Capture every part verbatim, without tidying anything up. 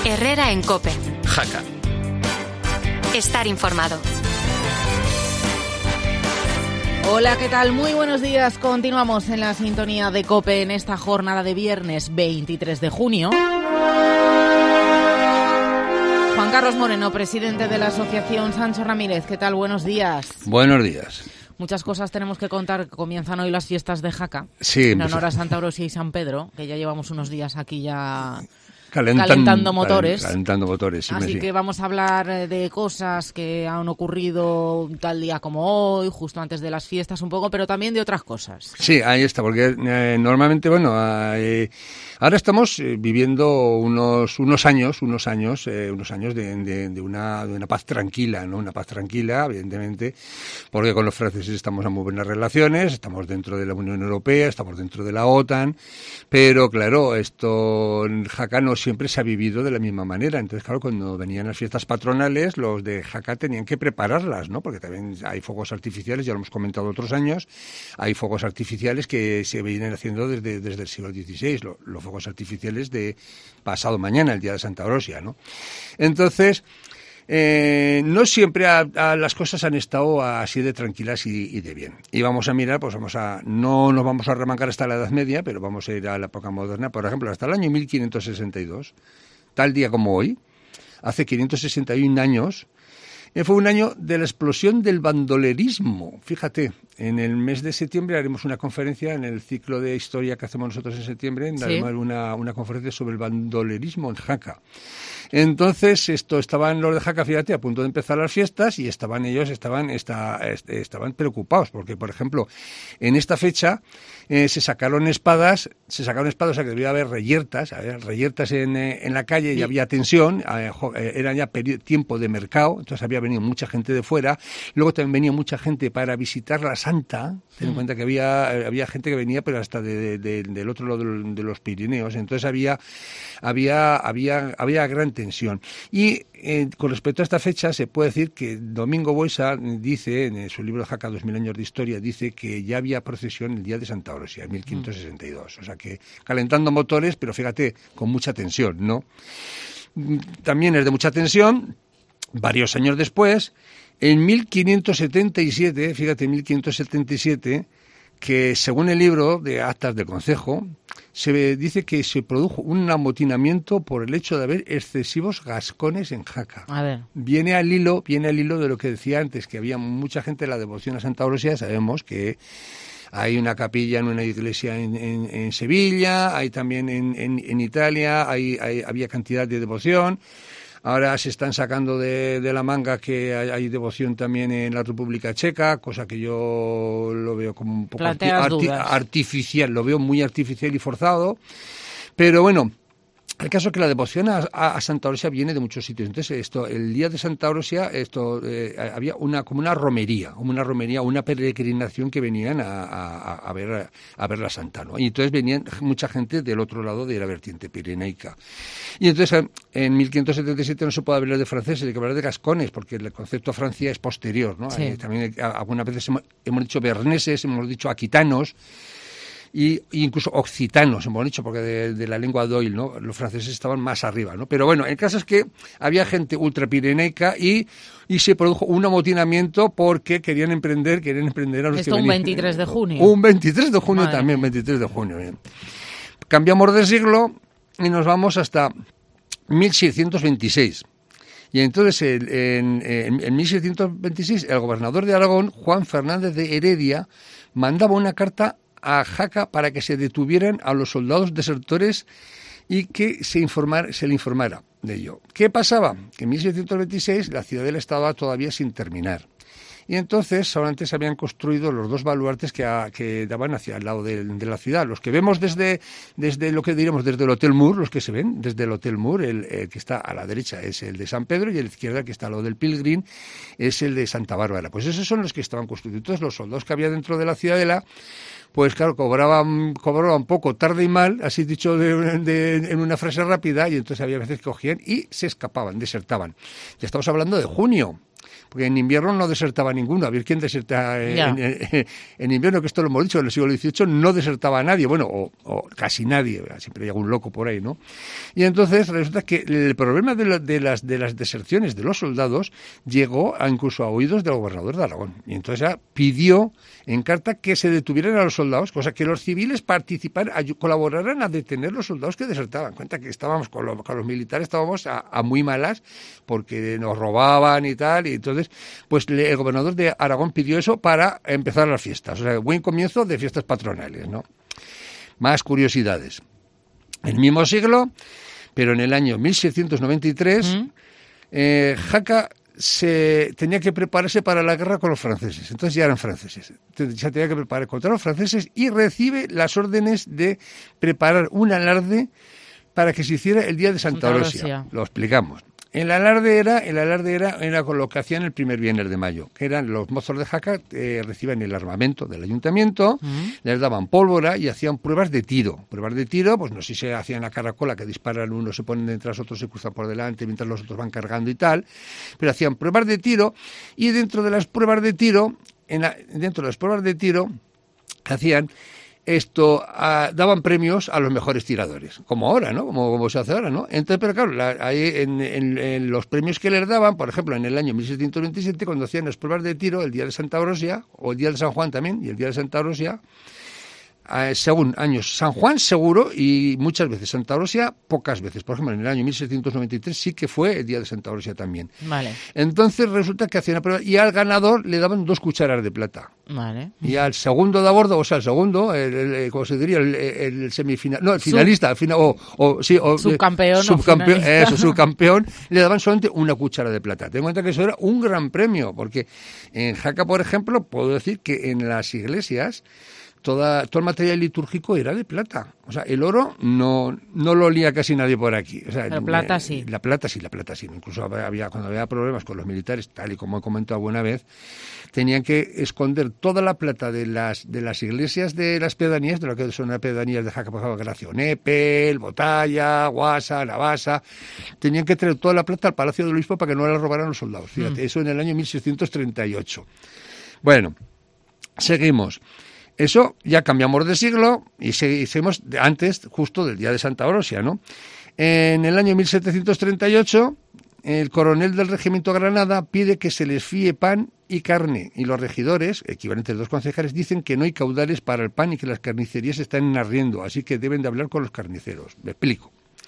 Herrera en COPE. Jaca. Estar informado. Hola, ¿qué tal? Muy buenos días. Continuamos en la sintonía de COPE en esta jornada de viernes veintitrés de junio. Juan Carlos Moreno, presidente de la Asociación Sancho Ramírez. ¿Qué tal? Buenos días. Buenos días. Muchas cosas tenemos que contar. Comienzan hoy las fiestas de Jaca, sí, en honor a Santa Eurosia y San Pedro, que ya llevamos unos días aquí ya... Calentan, calentando motores. Calentando motores, sí. Así sí. que vamos a hablar de cosas que han ocurrido tal día como hoy, justo antes de las fiestas un poco, pero también de otras cosas. Sí, ahí está, porque eh, normalmente, bueno, eh, ahora estamos eh, viviendo unos unos años, unos años, eh, unos años de, de, de, una, de una paz tranquila, ¿no? Una paz tranquila, evidentemente, porque con los franceses estamos en muy buenas relaciones, estamos dentro de la Unión Europea, estamos dentro de la OTAN, pero claro, esto en Jaca no siempre se ha vivido de la misma manera. Entonces, claro, cuando venían las fiestas patronales, los de Jaca tenían que prepararlas, ¿no? Porque también hay fuegos artificiales, ya lo hemos comentado otros años, hay fuegos artificiales que se vienen haciendo desde, desde el siglo dieciséis, lo, los fuegos artificiales de pasado mañana, el día de Santa Eurosia, ¿no? Entonces, Eh, no siempre a, a las cosas han estado así de tranquilas y, y de bien. Y vamos a mirar, pues vamos a, no nos vamos a remangar hasta la Edad Media, pero vamos a ir a la época moderna, por ejemplo, hasta el año mil quinientos sesenta y dos, tal día como hoy, hace quinientos sesenta y un años, eh, fue un año de la explosión del bandolerismo. Fíjate, en el mes de septiembre haremos una conferencia en el ciclo de historia que hacemos nosotros en septiembre, ¿Sí? haremos una, una conferencia sobre el bandolerismo en Jaca. Entonces, esto estaban los de Jaca, fíjate, a punto de empezar las fiestas y estaban ellos, estaban, esta, estaban preocupados, porque, por ejemplo, en esta fecha eh, se sacaron espadas, se sacaron espadas, o sea que debía haber reyertas, había reyertas en, eh, en la calle y sí. Había tensión, eh, era ya peri- tiempo de mercado, entonces había venido mucha gente de fuera, luego también venía mucha gente para visitar la Santa, ten en cuenta que había, había gente que venía, pero hasta de, de, de, del otro lado de los Pirineos, entonces había, había, había, había gran tensión. Y eh, con respecto a esta fecha se puede decir que Domingo Boisa dice, en su libro Jaca, dos mil años de historia, dice que ya había procesión el día de Santa Eurosia, en mil quinientos sesenta y dos. O sea que calentando motores, pero fíjate, con mucha tensión, ¿no? También es de mucha tensión, varios años después, en mil quinientos setenta y siete, fíjate, en mil quinientos setenta y siete, que según el libro de actas del Concejo, se dice que se produjo un amotinamiento por el hecho de haber excesivos gascones en Jaca. A ver. Viene al hilo, viene al hilo de lo que decía antes, que había mucha gente de la devoción a Santa Eurosia. Sabemos que hay una capilla en una iglesia en, en, en Sevilla, hay también en, en, en Italia, hay, hay, había cantidad de devoción. Ahora se están sacando de, de la manga que hay, hay devoción también en la República Checa, cosa que yo lo veo como un poco arti- arti- artificial, lo veo muy artificial y forzado. Pero bueno, el caso es que la devoción a, a, a Santa Eurosia viene de muchos sitios. Entonces, esto, el día de Santa Eurosia, esto, eh, había una como una romería, como una romería, una peregrinación que venían a, a, a ver a ver la Santa, ¿no? Y entonces venían mucha gente del otro lado de la vertiente pirenaica. Y entonces, en mil quinientos setenta y siete no se puede hablar de franceses, hay que hablar de gascones, porque el concepto de Francia es posterior, ¿no? Sí. Eh, también algunas veces hemos, hemos dicho berneses, hemos dicho aquitanos, y incluso occitanos, hemos dicho, porque de, de la lengua d'Oil, ¿no? Los franceses estaban más arriba, ¿no? Pero bueno, el caso es que había gente ultrapirenaica y, y se produjo un amotinamiento porque querían emprender, querían emprender a los Esto que venían. un veintitrés de junio. Un veintitrés de junio Madre también, mía. veintitrés de junio, bien. Cambiamos de siglo y nos vamos hasta mil seiscientos veintiséis. Y entonces, en, en, en mil seiscientos veintiséis, el gobernador de Aragón, Juan Fernández de Heredia, mandaba una carta a Jaca para que se detuvieran a los soldados desertores y que se, informar, se le informara de ello. ¿Qué pasaba? Que en mil seiscientos veintiséis la ciudadela estaba todavía sin terminar. Y entonces solamente se habían construido los dos baluartes que, a, que daban hacia el lado de, de la ciudad. Los que vemos desde, desde lo que diríamos, desde el Hotel Moore, los que se ven desde el Hotel Moore, el, el que está a la derecha es el de San Pedro y a la izquierda, el que está al lado del Pilgrim, es el de Santa Bárbara. Pues esos son los que estaban construidos. Entonces los soldados que había dentro de la ciudadela, pues claro, cobraban, cobraban poco, tarde y mal, así dicho de, de, en una frase rápida, y entonces había veces que cogían y se escapaban, desertaban. Ya estamos hablando de junio. porque en invierno no desertaba ninguno. A ver quién deserta en, en, en invierno, que esto lo hemos dicho, en el siglo dieciocho no desertaba a nadie, bueno, o, o casi nadie, siempre hay algún loco por ahí, ¿no? Y entonces resulta que el problema de, lo, de, las, de las deserciones de los soldados llegó a, incluso a oídos del gobernador de Aragón. Y entonces ya pidió en carta que se detuvieran a los soldados, cosa que los civiles participaran, colaboraran a detener los soldados que desertaban. Cuenta que estábamos con, lo, con los militares, estábamos a, a muy malas porque nos robaban y tal, y entonces pues le, el gobernador de Aragón pidió eso para empezar las fiestas. O sea, buen comienzo de fiestas patronales, ¿no? Más curiosidades. En el mismo siglo, pero en el año mil seiscientos noventa y tres, ¿Mm? eh, Jaca se tenía que prepararse para la guerra con los franceses. Entonces ya eran franceses. Entonces ya tenía que preparar contra los franceses y recibe las órdenes de preparar un alarde para que se hiciera el día de Santa Orosia. Lo explicamos. El alarde era, el alarde era, era con lo que hacían el primer viernes de mayo, que eran los mozos de Jaca, eh, recibían el armamento del ayuntamiento, uh-huh. les daban pólvora y hacían pruebas de tiro. Pruebas de tiro, pues no sé si se hacían la caracola, que disparan, unos se ponen detrás, otros se cruzan por delante, mientras los otros van cargando y tal, pero hacían pruebas de tiro, y dentro de las pruebas de tiro, en la, dentro de las pruebas de tiro, que hacían, esto uh, daban premios a los mejores tiradores, como ahora, ¿no? Como, como se hace ahora, ¿no? Entonces, pero claro, la, ahí en, en, en los premios que les daban, por ejemplo, en el año mil setecientos veintisiete, cuando hacían las pruebas de tiro, el día de Santa Orosia, o el día de San Juan también, y el día de Santa Orosia, eh, según años, San Juan seguro, y muchas veces Santa Orosia, pocas veces. Por ejemplo, en el año mil setecientos noventa y tres sí que fue el día de Santa Orosia también. Vale. Entonces resulta que hacían la prueba, y al ganador le daban dos cucharadas de plata. Vale. Y al segundo de a bordo, o sea, el segundo, el, el, ¿cómo se diría? El, el semifinal, no, el finalista, al final, o, o sí, o subcampeón, subcampeón, o eso, subcampeón, le daban solamente una cuchara de plata. Ten en cuenta que eso era un gran premio, porque en Jaca, por ejemplo, puedo decir que en las iglesias Toda, todo el material litúrgico era de plata. O sea, el oro no, no lo olía casi nadie por aquí. O sea, la plata sí. La plata sí, la plata sí. Incluso había, cuando había problemas con los militares, tal y como he comentado alguna vez, tenían que esconder toda la plata de las de las iglesias de las pedanías, de lo que son las pedanías de Jaca, por ejemplo, Gracionepel, Botalla, Guasa, Navasa. Tenían que traer toda la plata al Palacio del Obispo para que no la robaran los soldados. Fíjate, mm. eso en el año mil seiscientos treinta y ocho. Bueno, seguimos. Eso ya cambiamos de siglo y seguimos antes justo del día de Santa Orosia, ¿no? En el año mil setecientos treinta y ocho, el coronel del regimiento Granada pide que se les fíe pan y carne, y los regidores, equivalentes a dos concejales, dicen que no hay caudales para el pan y que las carnicerías están en arriendo, así que deben de hablar con los carniceros. Me explico.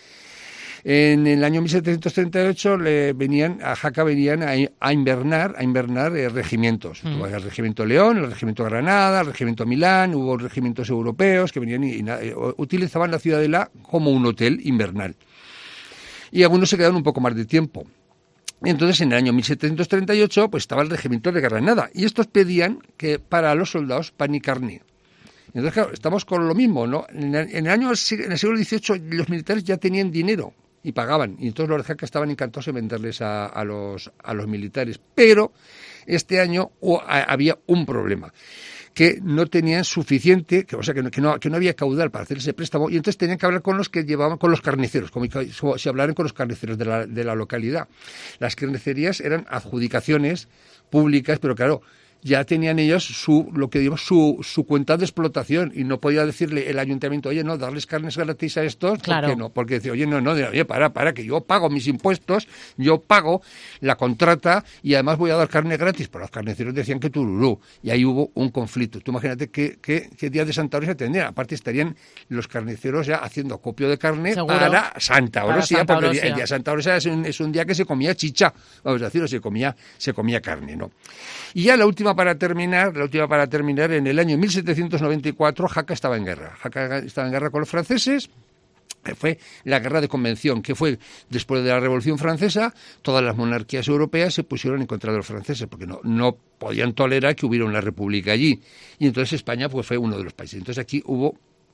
En el año mil setecientos treinta y ocho le venían a Jaca venían a, a invernar, a invernar eh, regimientos. Mm. Hubo el regimiento León, el regimiento Granada, el regimiento Milán, hubo regimientos europeos que venían y, y eh, utilizaban la ciudadela como un hotel invernal. Y algunos se quedaron un poco más de tiempo. Entonces, en el año mil setecientos treinta y ocho, pues estaba el regimiento de Granada, y estos pedían que para los soldados pan y carne. Entonces, claro, estamos con lo mismo, ¿no? En el, en el año en el siglo dieciocho los militares ya tenían dinero y pagaban, y entonces los de Jaca estaban encantados en venderles a, a los a los militares, pero este año oh, a, había un problema, que no tenían suficiente, que, o sea, que no, que, no, que no había caudal para hacer ese préstamo, y entonces tenían que hablar con los que llevaban, con los carniceros, como, como si hablaran con los carniceros de la, de la localidad. Las carnicerías eran adjudicaciones públicas, pero claro, ya tenían ellos su lo que digo su su cuenta de explotación, y no podía decirle el ayuntamiento, oye, no, darles carnes gratis a estos, claro. ¿por qué no? Porque decía, oye, no, no, oye, para, para, que yo pago mis impuestos, yo pago la contrata y además voy a dar carne gratis. Pero los carniceros decían que tururú, y ahí hubo un conflicto. Tú imagínate qué, qué, qué día de Santa Orosia tendrían. Aparte estarían los carniceros ya haciendo acopio de carne ¿Seguro? para Santa Orosia, para porque Orosia. El día de Santa Orosia es un, es un día que se comía chicha, vamos a decir, o se comía, se comía carne, ¿no? Y ya la última para terminar, la última para terminar, en el año mil setecientos noventa y cuatro, Jaca estaba en guerra. Jaca estaba en guerra con los franceses. Fue la guerra de convención, que fue después de la Revolución Francesa. Todas las monarquías europeas se pusieron en contra de los franceses, porque no, no podían tolerar que hubiera una república allí. Y entonces España pues, fue uno de los países. Entonces aquí hubo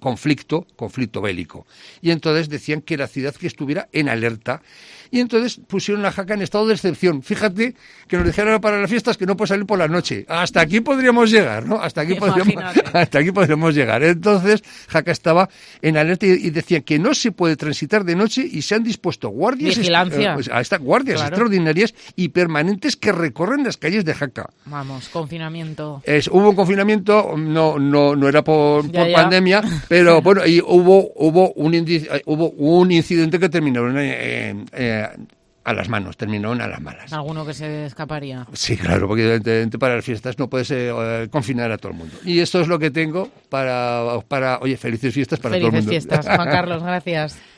conflicto, conflicto bélico. Y entonces decían que era ciudad que estuviera en alerta. Y entonces pusieron a Jaca en estado de excepción. Fíjate que nos dijeron para las fiestas que no puede salir por la noche. Hasta aquí podríamos llegar, ¿no? Hasta aquí, podríamos, hasta aquí podríamos llegar. Entonces Jaca estaba en alerta y, y decía que no se puede transitar de noche y se han dispuesto guardias, Vigilancia. est- eh, a estas guardias Claro. extraordinarias y permanentes que recorren las calles de Jaca. Vamos, confinamiento. Es, hubo un confinamiento, no no no era por, Ya, por ya. pandemia, pero bueno, y hubo hubo un indi- eh, hubo un incidente que terminó en, eh, eh, a las manos, terminó en a las malas. Alguno que se escaparía. Sí, claro, porque evidentemente para las fiestas no puedes eh, confinar a todo el mundo. Y esto es lo que tengo para, para oye, felices fiestas para Felices todo el mundo. fiestas. Juan Carlos, gracias.